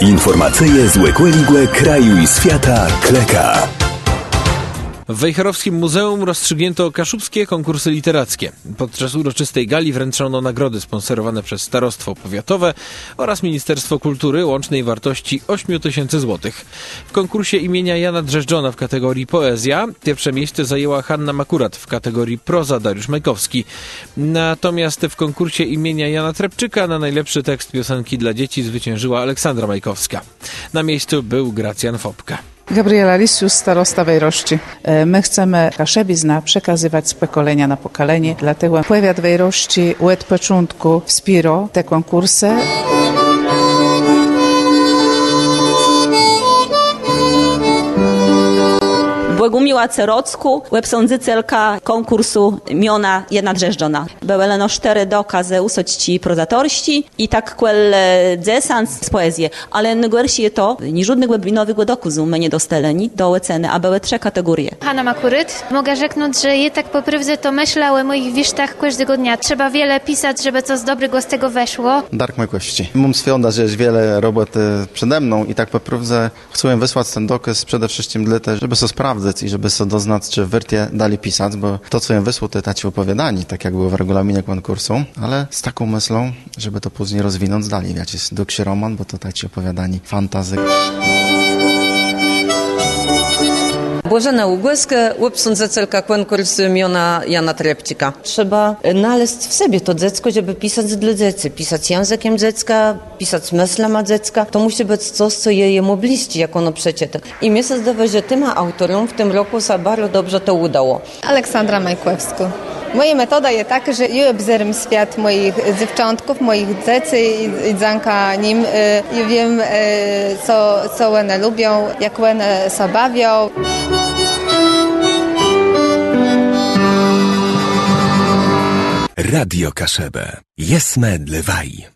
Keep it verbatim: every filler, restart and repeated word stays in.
Informacyje z Łekłe kraju i świata Kleka. W Wejherowskim Muzeum rozstrzygnięto kaszubskie konkursy literackie. Podczas uroczystej gali wręczono nagrody sponsorowane przez Starostwo Powiatowe oraz Ministerstwo Kultury łącznej wartości osiem tysięcy złotych. W konkursie imienia Jana Drzeżdżona w kategorii Poezja pierwsze miejsce zajęła Hanna Makurat, w kategorii Proza Dariusz Majkowski. Natomiast w konkursie imienia Jana Trepczyka na najlepszy tekst piosenki dla dzieci zwyciężyła Aleksandra Majkowska. Na miejscu był Gracjan Fopka. Gabriela Lisius, starosta Wejroszczy. My chcemy kaszebizna przekazywać z pokolenia na pokolenie, dlatego powiat Wejroszczy od początku wspiera te konkursy. Błegumiła Cerocku, łebsądzycelka konkursu miona Jana Drzeżdżona. Były no cztery dokazy usoćci prozatorści i tak kwel dzesans z poezji. Ale najgorsze to, ni żadnych weblinowych dokuzów my nie dostali do ceny, a były trzy kategorie. Hanna Makuryt. Mogę rzeknąć, że je tak poprawdze to myślę o moich wisztach każdego dnia. Trzeba wiele pisać, żeby coś dobrego z tego weszło. Dark Majkowski. Mam świąda, że jest wiele roboty przede mną i tak poprawdze chcę wysłać ten dokaz przede wszystkim dla tego, żeby to sprawdzić i żeby sobie doznać, czy wyrtie dali pisać, bo to, co im wysłał, to taci opowiadani, tak jak było w regulaminie konkursu, ale z taką myślą, żeby to później rozwinąć dalej, wiecie, dłuższy roman, bo to taci opowiadani fantazy. Bożena Ługłeska, łebsądzycelka konkursu miona Jana Trepczyka. Trzeba znaleźć w sobie to dziecko, żeby pisać dla dzieci, pisać językiem dziecka, pisać myślami dziecka. To musi być coś, co je jemu bliskie, jak ono przeczyta. I mnie się zdaje, że tym autorom w tym roku się bardzo dobrze to udało. Aleksandra Majkowska. Moja metoda jest taka, że ja obserwuję świat moich dziewczątków, moich dzieci i dzanka nim. I wiem, co, co one lubią, jak one się bawią. Radio Kaszebę. Jesme dlewaj.